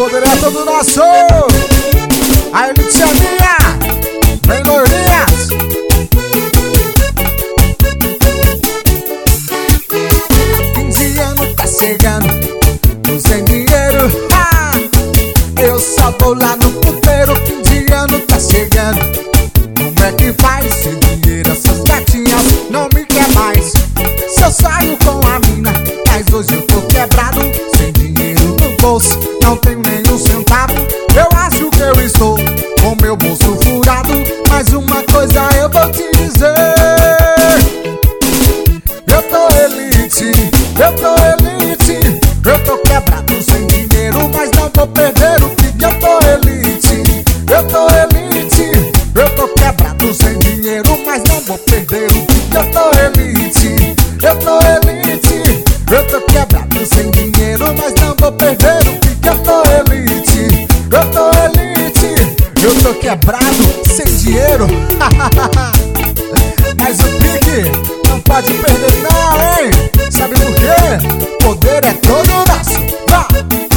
poder é todo nosso. A elite é minha, vem loirinhas. 15 anos tá chegando, tô sem dinheiro. Eu só vou lá no puteiro. 15 anos tá chegando, como é que faz? Sem dinheiro essas gatinhas não me quer mais. Se eu saio com a mina, mas hoje eu tô quebrado, sem dinheiro no bolso, não tenho nenhum centavo. Eu acho que eu estou com meu bolso furado, mas uma coisa eu vou te dizer: eu tô elite, eu tô elite. Eu tô quebrado sem dinheiro, mas não vou perder o pique. Eu tô elite, eu tô elite. Eu tô quebrado sem dinheiro, mas não vou perder o pique. Eu tô elite, eu tô elite. Eu tô quebrado sem dinheiro, mas não vou perder o pique. Eu tô elite, eu tô elite. Eu tô quebrado sem dinheiro, mas o pique não pode perder não, hein? Sabe por quê? Poder é todo nosso. Vá!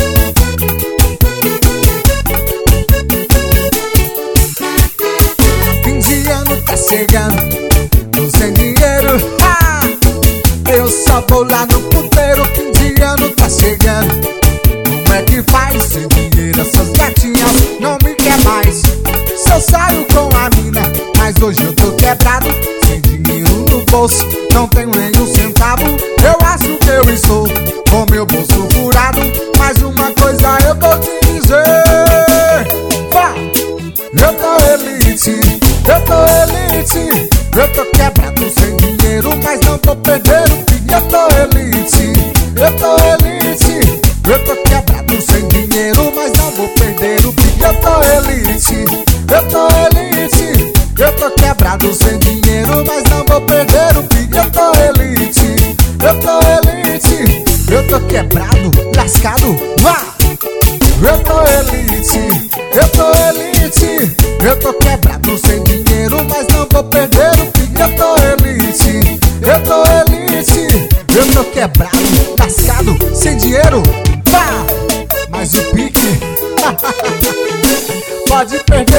15 anos tá chegando, tô sem dinheiro. Eu só vou lá no puteiro. 15 anos tá chegando, como é que faz? Sem dinheiro essas gatinhas não me quer mais. Se eu saio com a mina, mas hoje eu tô quebrado, sem dinheiro no bolso, não tenho nenhum centavo. Eu acho que eu estou com meu bolso furado, mas uma coisa eu vou te dizer: vá! Eu tô elite, eu tô elite. Eu tô quebrado sem dinheiro, mas não vou perder o pique. Eu tô elite, eu tô elite. Eu tô quebrado sem dinheiro, mas não vou perder o pique. Eu tô elite, eu tô elite. Eu tô quebrado sem dinheiro, mas não vou perder o pique. Eu tô elite, eu tô elite. Eu tô quebrado, lascado, vá! Eu tô elite, eu tô elite. Eu tô quebrado sem dinheiro, mas não vou perder o pique. Eu tô elite, eu tô elite. Eu tô quebrado, lascado, sem dinheiro, vá! Mas o pique pode perder.